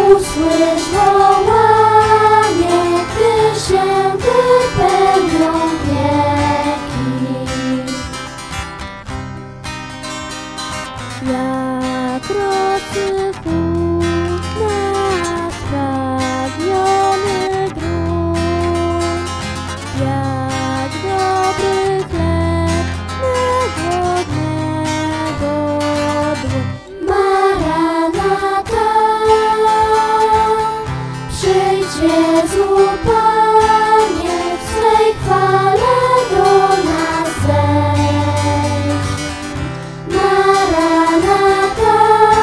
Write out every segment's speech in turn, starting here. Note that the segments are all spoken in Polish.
Usłysz wołanie, gdy się wypełnią wieki. Jak rosy huk na spragniony grunt, jak dobry chleb na głodnego dłoń. Maranata, przyjdź Jezu Panie, w swej chwale do nas zejdź. Maranata,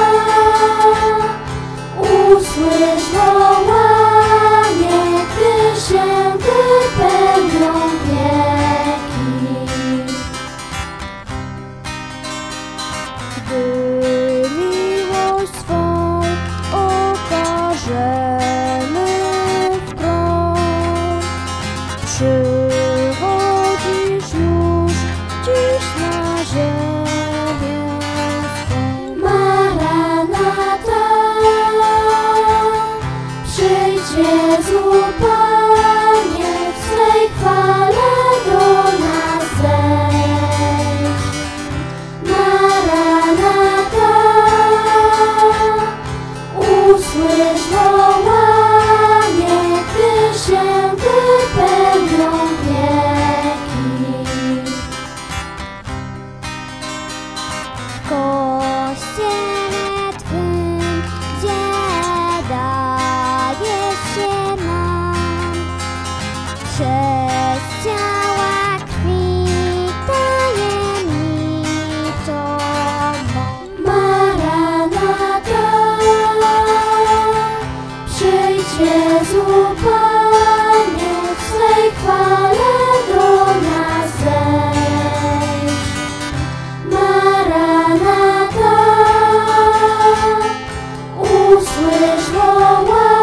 usłysz wołanie, gdy się wypełnią wieki. Gdy miłość swą okażemy wprost, przychodzisz już dziś na ziemię swą. Maranata, przyjdź Jezu Panie, w swej chwale do nas zejdź. Maranata, usłysz wołanie, gdy się wypełnią wieki. W Kościele Twym, gdzie dajesz się nam przez ciała krwi tajemniczą moc. Maranata, przyjdź Jezu Panie, w swej chwale do nas zejdź. Maranata, usłysz wołanie,